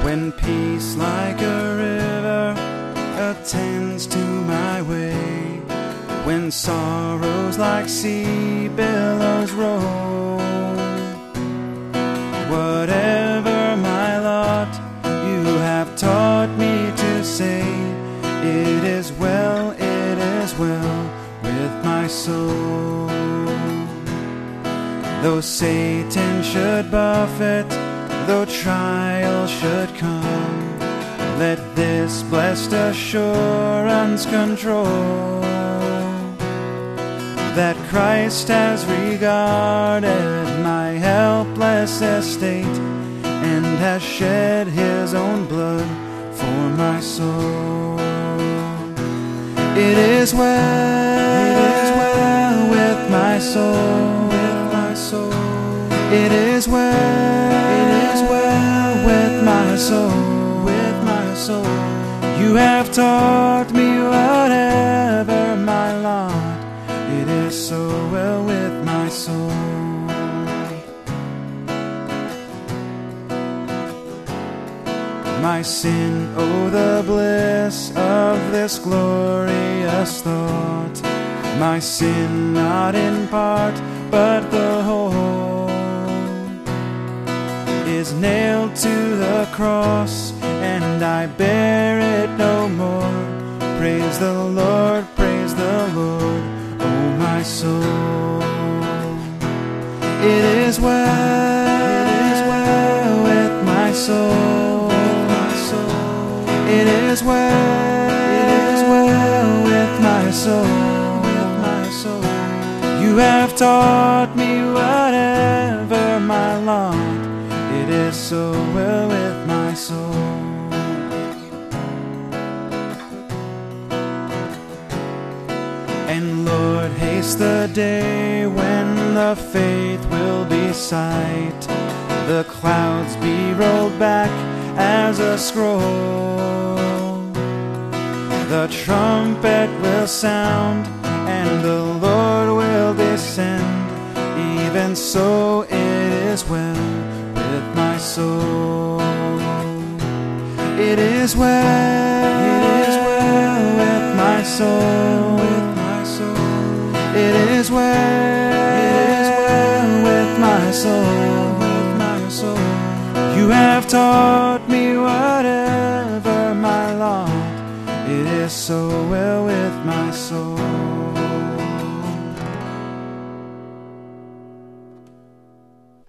When peace like a river attends to my way, when sorrows like sea billows roll, whatever my lot, you have taught me to say, it is well with my soul. Though Satan should buffet, though trial should come, let this blessed assurance control, that Christ has regarded my helpless estate, and has shed his own blood for my soul. It is well with my soul. It is well with my soul. You have taught me whatever my lot, it is so well with my soul. My sin, oh the bliss of this glorious thought, my sin not in part but the whole, is nailed to the cross, and I bear it no more. Praise the Lord, oh my soul. It is well with my soul. It is well with my soul. You have taught me whatever my lot, it is so well with my soul. And Lord, haste the day when the faith will be sight, the clouds be rolled back as a scroll, the trumpet will sound, and the Lord will descend. Even so it is well with my soul. It is well with my soul. It is well with my soul. You have taught me whatever my lot, it is so well with my soul.